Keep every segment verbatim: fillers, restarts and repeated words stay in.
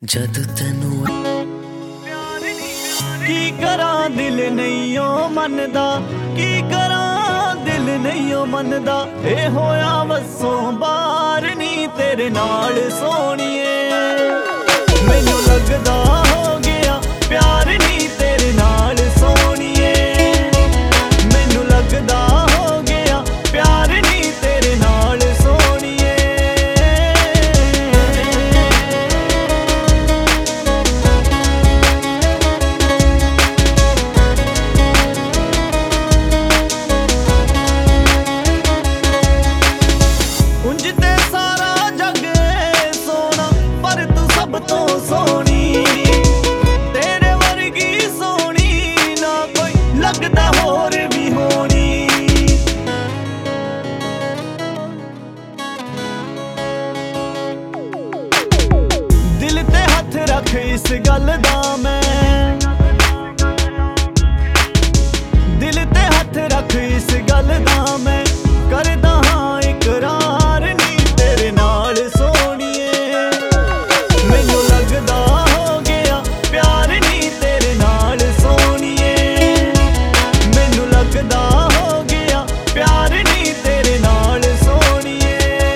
जद तेनू की करा दिल नहीं ओ मनदा, की करा दिल नहीं ओ मनदा। ए होया वसों बार नी तेरे नाल सोनिए, मैनू लगदा हो गया प्यार नी तेरे नाल सोनिए, मैनू लगदा हो गया प्यार नी तेरे नाल सोनिए। उंज ते सारा जग सोना पर तू सब तो सोनी, तेरे वर्गी सोनी ना कोई लगदा होर भी होनी। दिल ते हथ रख इस गल दा मैं, दिल ते हथ रख इस गल दा मैं, करदा हां इकरार नी तेरे नाल सोनिए, मैनू लगदा हो गया प्यार नी तेरे नाल सोनिए, मैनू लगदा हो गया प्यार नी तेरे नाल सोनिए।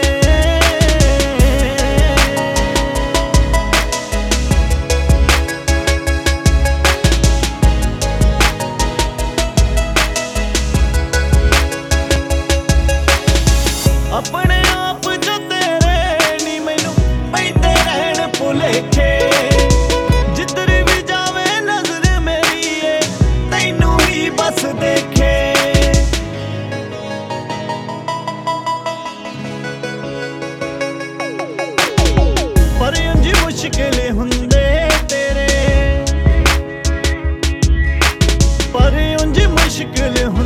अपने आप जो तेरे नी मैनू पैंदे रहन भुलेखे, जिधर भी जावे नजर मेरी ए तैनू ही बस देखे। पर उंज मुश्किल हुंदे तेरे, पर उंज मुश्किल